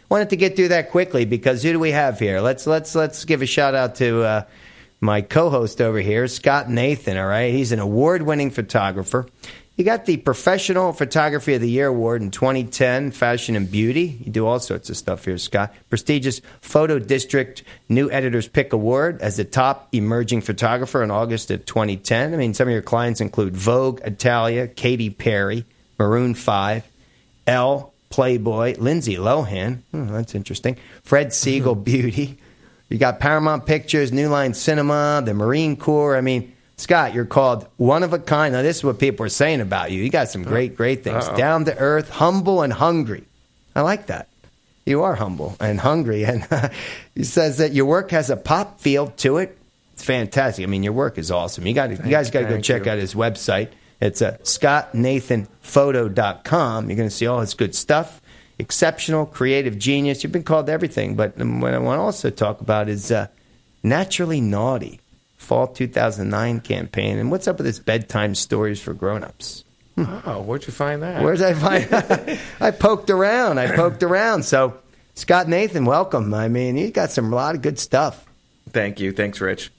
wanted to get through that quickly because who do we have here? Let's give a shout out to my co-host over here, Scott Nathan. All right, he's an award-winning photographer. You got the Professional Photography of the Year Award in 2010, Fashion and Beauty. You do all sorts of stuff here, Scott. Prestigious Photo District New Editor's Pick Award as the top emerging photographer in August of 2010. I mean, some of your clients include Vogue, Italia, Katy Perry, Maroon 5, Elle, Playboy, Lindsay Lohan. That's interesting. Fred Siegel Beauty. You got Paramount Pictures, New Line Cinema, the Marine Corps. I mean, Scott, you're called one of a kind. Now, this is what people are saying about you. You got some great things. Down to earth, humble, and hungry. I like that. You are humble and hungry. And he says that your work has a pop feel to it. It's fantastic. I mean, your work is awesome. You guys got to go check out his website. It's scottnathanphoto.com. You're going to see all his good stuff. Exceptional, creative genius. You've been called everything. But what I want to also talk about is Naturally Naughty. Fall 2009 campaign. And what's up with this bedtime stories for grown-ups? Oh, where'd you find that? Where'd I find that? I poked around. So, Scott Nathan, welcome. I mean, you got a lot of good stuff. Thank you. Thanks, Rich.